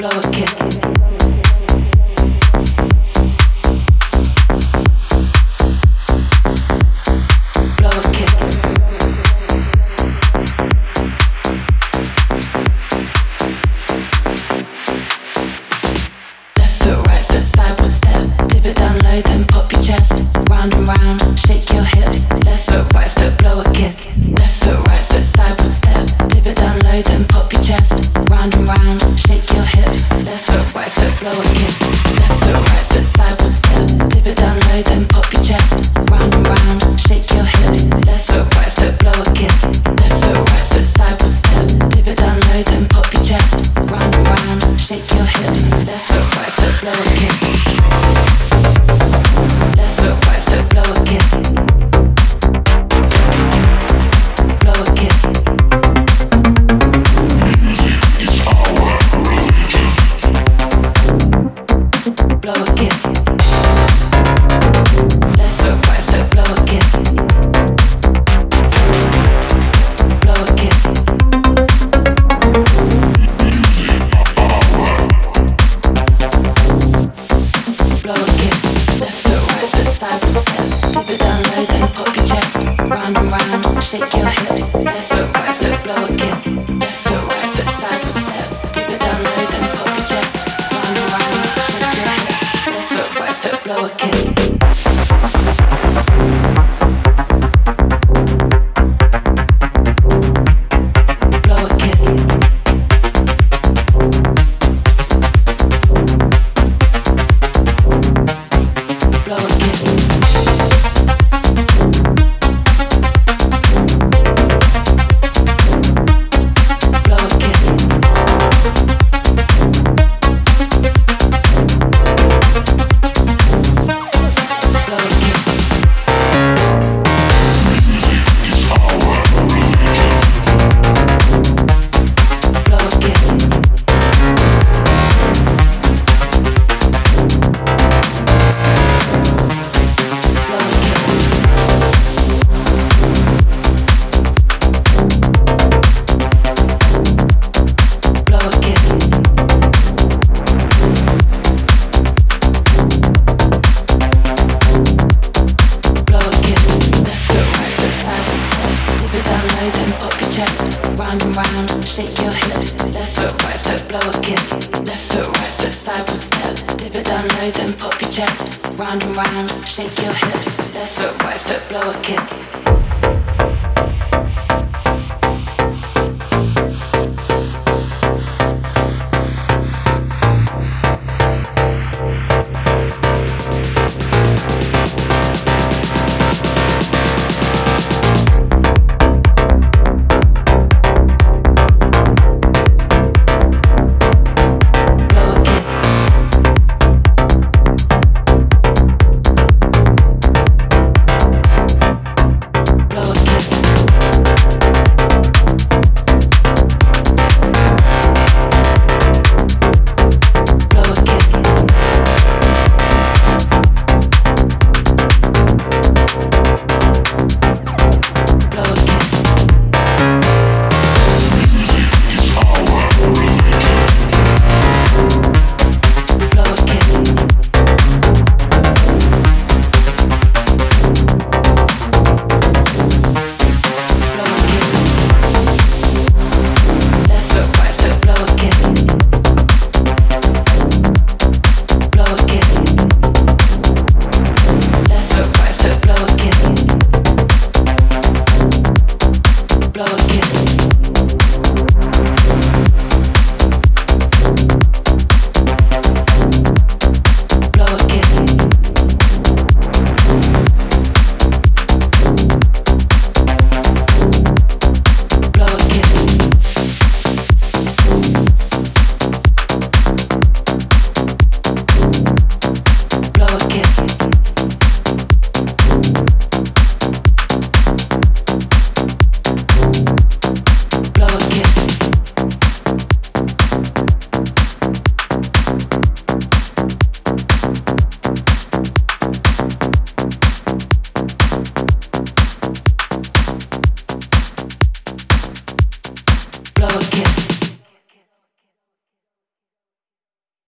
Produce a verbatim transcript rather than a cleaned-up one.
blow a kiss. Blow a kiss. Left foot, right foot, sideward step. Dip it down low, then pop your chest. Round and round, shake your hips. Left foot, right foot, blow a kiss. Left foot, right foot, sideward step. Dip it down low, then pop your chest. Round and round, shake your hips. Left foot, right foot, blow a kiss. Left foot, right foot, sideward step. Dip it down low, then pop your chest. Round and round, shake your hips. Left foot, right foot, blow a kiss. Left foot, right foot, sideward step. Dip it down low, then pop your chest. Round and round, shake your hips. Left foot, right foot, blow a kiss. Left foot, right foot, blow a kiss. Blow a kiss. Music is our religion. Blow a kiss. Left foot, right foot, blow a kiss. Blow a kiss. Blow a kiss. Left foot, right foot, sideward step. Dip it down low, then pop your chest. Round and round, shake your hips. Left foot, right foot, blow a kiss. Left foot, right foot, sideward step. Dip it down low, then pop your chest. Round and round, shake your hips. Left foot, right foot, blow a kiss. Blow a kiss. Blow a kiss. Blow a kiss. Blow a kiss. Music is our religion. Blow a kiss. Blow a kiss. Blow a kiss. Blow a kiss. Left foot, right foot, sideward step. Dip it down low, then pop your chest. Round and round, shake your hips. Left foot, right foot, blow a kiss. Left foot, right foot, sideward step. Dip it down low, then pop your chest. Round and round, shake your hips. Left foot, right foot, blow a kiss.